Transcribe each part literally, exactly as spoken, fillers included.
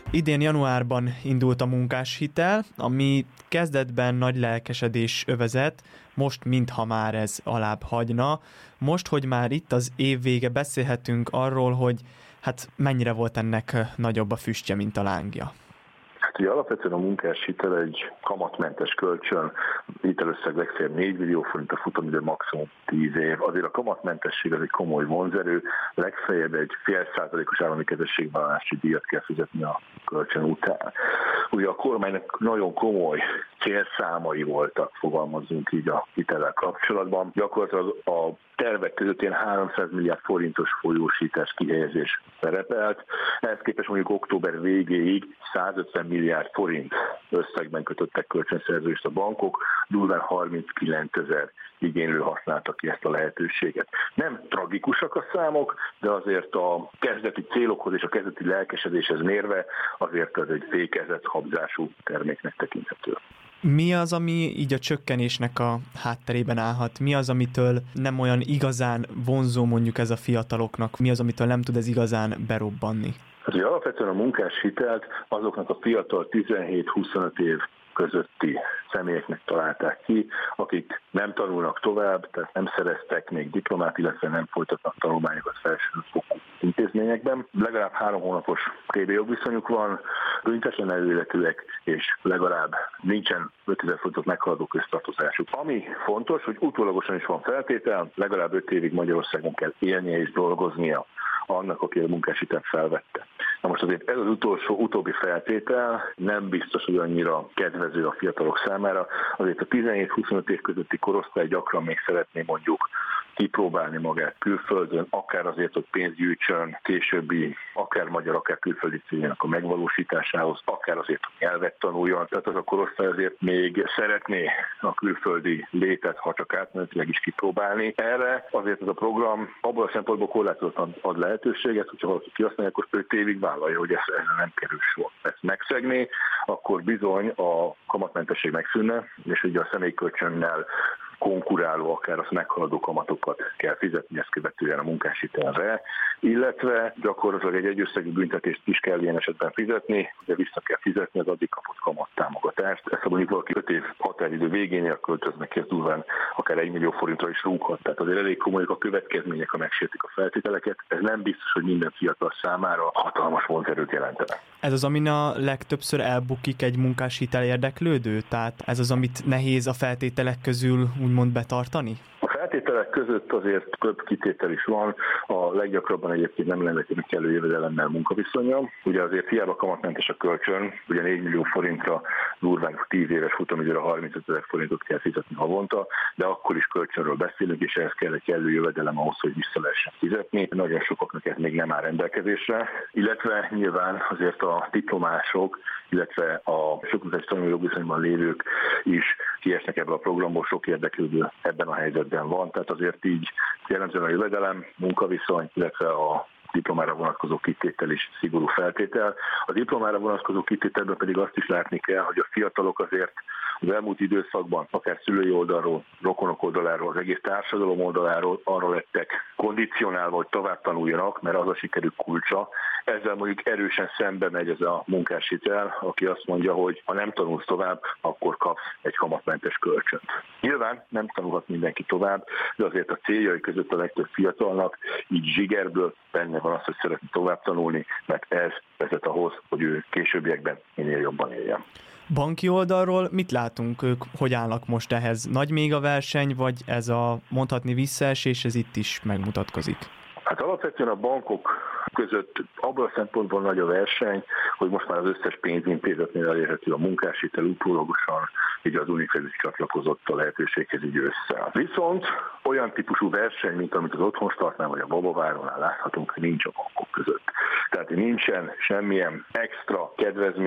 Idén januárban indult a munkáshitel, ami kezdetben nagy lelkesedés övezett, most mintha már ez alább hagyna. Most, hogy már itt az év vége, beszélhetünk arról, hogy hát mennyire volt ennek nagyobb a füstje, mint a lángja. Hát ugye alapvetően a munkáshitel egy kamatmentes kölcsön, hitelösszeg legfeljebb négy millió forint, a futamidő maximum tíz év. Azért a kamatmentesség az egy komoly vonzerő, legfeljebb egy fél százalékos állami kezességvállalási díjat kell fizetni a kölcsön után. Ugye a kormánynak nagyon komoly célszámai voltak, fogalmazzunk így a hitellel kapcsolatban. Gyakorlatilag a tervek között ilyen háromszáz milliárd forintos folyósítás kihelyezés szerepelt. Ehhez képest mondjuk október végéig százötven milliárd forint összegben kötöttek kölcsönszerződést a bankok, durván harminckilencezer igénylő használta ki ezt a lehetőséget. Nem tragikusak a számok, de azért a kezdeti célokhoz és a kezdeti lelkesedéshez mérve azért ez egy fékezett habzású terméknek tekinthető. Mi az, ami így a csökkenésnek a hátterében állhat? Mi az, amitől nem olyan igazán vonzó mondjuk ez a fiataloknak? Mi az, amitől nem tud ez igazán berobbanni? Hát ugye alapvetően a munkáshitelt azoknak a fiatal tizenhét-huszonöt év közötti személyeknek találták ki, akik nem tanulnak tovább, tehát nem szereztek még diplomát, illetve nem folytatnak tanulmányokat felsőfokú intézményekben. Legalább három hónapos té bé jogviszonyuk van, büntetlen előéletűek, és legalább nincsen ötezer forintot meghaladó köztartozásuk. Ami fontos, hogy utólagosan is van feltétel, legalább öt évig Magyarországon kell élnie és dolgoznia annak, aki a munkáshitelt felvette. Na most azért ez az utolsó, utóbbi feltétel nem biztos, hogy annyira kedvező a fiatalok számára. Azért a tizenhét-huszonöt év közötti korosztály gyakran még szeretné mondjuk kipróbálni magát külföldön, akár azért, hogy pénzt gyűjtsön későbbi, akár magyar, akár külföldi céljának a megvalósításához, akár azért, hogy nyelvet tanuljon. Tehát az a korosztály azért még szeretné a külföldi létet, ha csak átmenetileg is kipróbálni. Erre azért ez a program abból a szempontból korlátozottan ad lehetőséget, hogyha valaki kihasználja, akkor öt évig vállalja, hogy ez nem kerül sor. Ezt megszegni, akkor bizony a kamatmentesség megszűnne, és ugye a személykölcsönnel konkuráló, akár azt meghaladó kamatokat kell fizetni, ezt követően a munkáshitelre, illetve gyakorlatilag egy egyösszegű büntetést is kell ilyen esetben fizetni, de vissza kell fizetni az addig kapott kamattámogatást. Ezt ha mondjuk valaki öt év határidő végénél költöznek ki, ez durván akár egy millió forintra is rúghat. Tehát azért elég komolyak a következmények, ha megsértik a feltételeket. Ez nem biztos, hogy minden fiatal számára hatalmas vonzerőt jelentene. Ez az, amin a legtöbbször elbukik egy munkáshitel érdeklődő? Tehát ez az, amit nehéz a feltételek közül úgymond betartani? A feltételek között azért több kitétel is van, a leggyakrabban egyébként nem rendelkezik kellő jövedelemmel munkaviszonnyal. Ugye azért hiába kamatmentes a kölcsön, ugye négy millió forintra durván tíz éves futamidőre harmincöt ezer forintot kell fizetni havonta, de akkor is kölcsönről beszélünk, és ehhez kell egy kellő jövedelem ahhoz, hogy vissza lehessen fizetni. Nagyon sokaknak ez még nem áll rendelkezésre, illetve nyilván azért a diplomások, illetve a sokutatási tanulói jogviszonyban lévők is kiesnek ebből a programból, sok érdeklődő ebben a helyzetben van, tehát azért így jellemzően a jövedelem, munkaviszony, illetve a diplomára vonatkozó kitétel is szigorú feltétel. A diplomára vonatkozó kitételben pedig azt is látni kell, hogy a fiatalok azért az elmúlt időszakban, akár szülői oldalról, rokonok oldaláról, az egész társadalom oldaláról arra lettek kondicionálva, hogy tovább tanuljanak, mert az a sikerük kulcsa. Ezzel mondjuk erősen szembe megy ez a munkáshitel, aki azt mondja, hogy ha nem tanulsz tovább, akkor kapsz egy kamatmentes kölcsönt. Nyilván nem tanulhat mindenki tovább, de azért a céljai között a legtöbb fiatalnak így zsigerből benne van az, hogy szeretne tovább tanulni, mert ez vezet ahhoz, hogy ő későbbiekben minél jobban éljen. Banki oldalról mit látunk, ők hogy állnak most ehhez? Nagy még a verseny, vagy ez a mondhatni visszaesés, ez itt is megmutatkozik? Hát alapvetően a bankok között abban a szempontból nagy a verseny, hogy most már az összes pénzintézetnél elérhető a munkáshitel, utólagosan így az UNICEF is csatlakozott a lehetőséghez így össze. Viszont olyan típusú verseny, mint amit az Otthonstartnál vagy a Babavárónál láthatunk, nincs a bankok között. Tehát nincsen semmilyen extra kedvezmény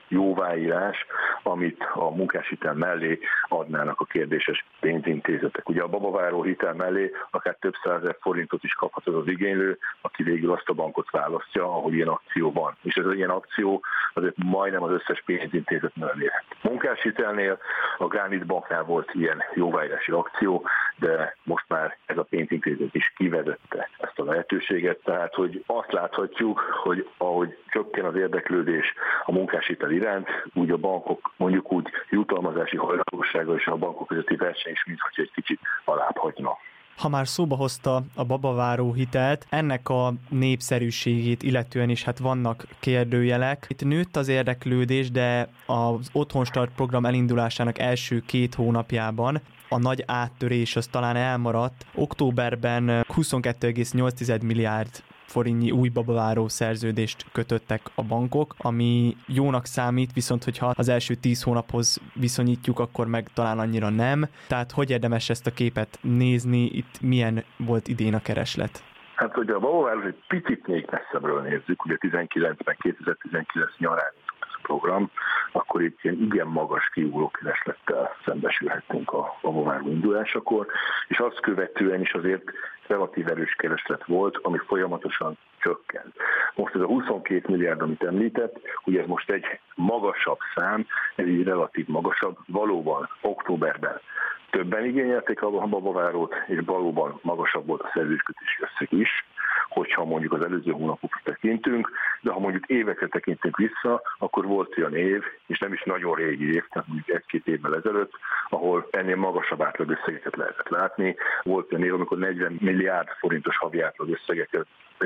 jóváírás, amit a munkáshitel mellé adnának a kérdéses pénzintézetek. Ugye a babaváró hitel mellé akár több százezer forintot is kaphat az az igénylő, aki végül azt a bankot választja, ahol ilyen akció van. És ez az ilyen akció azért majdnem az összes pénzintézetnél elérhet. Munkáshitelnél a Granit Banknál volt ilyen jóváírási akció, de most már ez a pénzintézet is kivezette ezt a lehetőséget, tehát hogy azt láthatjuk, hogy ahogy csökken az érdeklődés a munkáshitel iránt, úgy a bankok mondjuk úgy jutalmazási hajlandósága és a bankok közötti verseny is mintha egy kicsit alább hagyna. Ha már szóba hozta a babaváró hitelt, ennek a népszerűségét illetően is hát vannak kérdőjelek. Itt nőtt az érdeklődés, de az Otthonstart program elindulásának első két hónapjában a nagy áttörés az talán elmaradt. Októberben huszonkettő egész nyolc milliárd forintnyi új babaváró szerződést kötöttek a bankok, ami jónak számít, viszont hogyha az első tíz hónaphoz viszonyítjuk, akkor meg talán annyira nem. Tehát hogy érdemes ezt a képet nézni, itt milyen volt idén a kereslet? Hát, hogy a babaváró egy picit még messzebbről nézzük, ugye tizenkilencben, kétezer-tizenkilenc nyarán ez a program, akkor itt ilyen igen magas kiugró kereslettel szembesülhettünk a babaváró indulásakor, és azt követően is azért relatív erős kereslet volt, ami folyamatosan csökkent. Most ez a huszonkét milliárd, amit említett, ugye ez most egy magasabb szám, ez így relatív magasabb, valóban októberben többen igényelték a babavárót, és valóban magasabb volt a szerződéskötési összeg is, hogyha mondjuk az előző hónapokra tekintünk, de ha mondjuk évekre tekintünk vissza, akkor volt olyan év, és nem is nagyon régi év, tehát mondjuk egy-két évvel ezelőtt, ahol ennél magasabb átlagösszegeket lehetett látni. Volt olyan év, amikor negyven milliárd forintos havi átlagösszegeket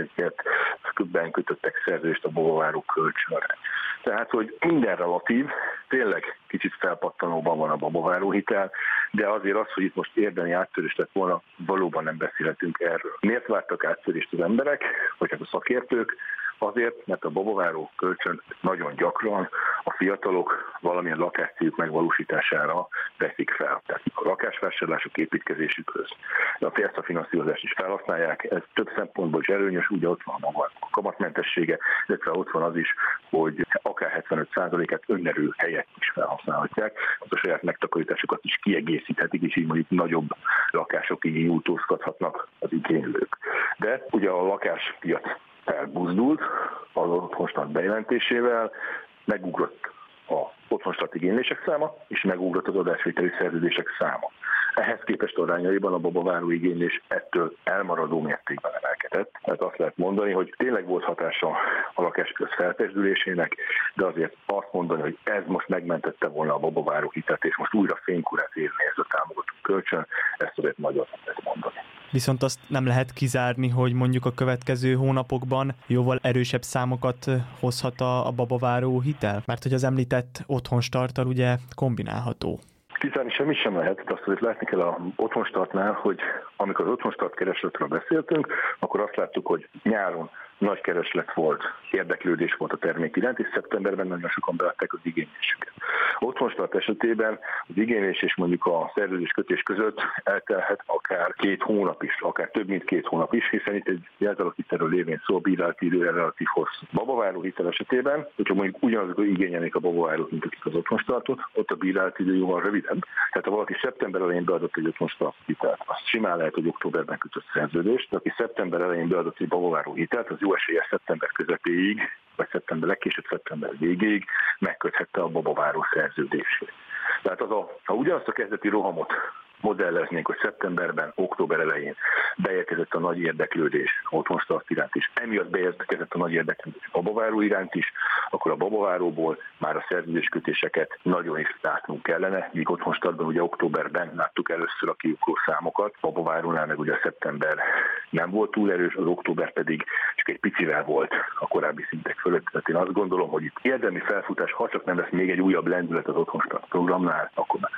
köbben kötöttek szerződést a babaváró kölcsönre. Tehát, hogy minden relatív, tényleg kicsit felpattanóban van a babaváró hitel, de azért az, hogy itt most érdemi áttörés lett volna, valóban nem beszélhetünk erről. Miért vártak áttörést az emberek, vagy hát a szakértők? Azért, mert a babaváró kölcsön nagyon gyakran a fiatalok valamilyen lakáscéljuk megvalósítására veszik fel. Tehát a lakásvásárlások építkezésükhöz. A piacafinanszírozást is felhasználják, ez több szempontból is előnyös, ugye ott van maga a kamatmentessége, illetve ott van az is, hogy akár hetvenöt százalékát önerő helyett is felhasználhatják, az a saját megtakarításokat is kiegészíthetik, és így mondjuk nagyobb lakásokig nyújtóztathatnak az igénylők. De ugye a lakáspiac elbuzdult az Otthonstart bejelentésével, megugrott a Otthonstart igénylések száma, és megugrott az adásvételi szerződések száma. Ehhez képest arányaiban a babaváró igénylés ettől elmaradó mértékben emelkedett. Tehát azt lehet mondani, hogy tényleg volt hatása a lakáspiac felpezsdülésének, de azért azt mondani, hogy ez most megmentette volna a babaváró hitet, és most újra fénykorát érni ez a támogató kölcsön, ezt azért nagyon nem lehet mondani. Viszont azt nem lehet kizárni, hogy mondjuk a következő hónapokban jóval erősebb számokat hozhat a, a babaváró hitel? Mert hogy az említett Otthonstarttal ugye kombinálható. Kizárni semmi sem lehet, azt azért látni kell az Otthonstartnál, hogy amikor az Otthonstart keresletről beszéltünk, akkor azt láttuk, hogy nyáron nagy kereslet volt, érdeklődés volt a termék iránt, és szeptemberben nagyon sokan beadták az igénylésüket. Otthonstart esetében az igénylés és mondjuk a szerződéskötés között eltelhet akár két hónap is, akár több mint két hónap is, hiszen itt egy jelzáloghitelről lévén szó, a bírálati idő relatív hosszú. Babaváró hitel esetében, hogyha mondjuk ugyanazok igényelnék a babavárót, mint akik az Otthonstartot, ott a bírálati idő jóval rövidebb. Tehát ha valaki szeptember elején beadott egy Otthonstart hitelt, azt simán lehet, hogy októberben kötött szerződést, de aki szeptember elején beadott egy babaváró hitelt, az jó eséllyel szeptember közepéig, vagy szeptember legkésőbb szeptember végéig megköthette a babaváró szerződését. Tehát az a, ha ugyanazt a kezdeti rohamot modelleznénk, hogy szeptemberben, október elején beérkezett a nagy érdeklődés Otthonstart iránt is, emiatt beérkezett a nagy érdeklődés a babaváró iránt is, akkor a babaváróból már a szerződéskötéseket nagyon is látnunk kellene, míg Otthonstartban ugye októberben láttuk először a kiugró számokat, a babavárónál meg ugye a szeptember nem volt túl erős, az október pedig csak egy picivel volt a korábbi szintek fölött. Tehát én azt gondolom, hogy itt érdemi felfutás, ha csak nem lesz még egy újabb lendület az Otthonstart programnál, akkor már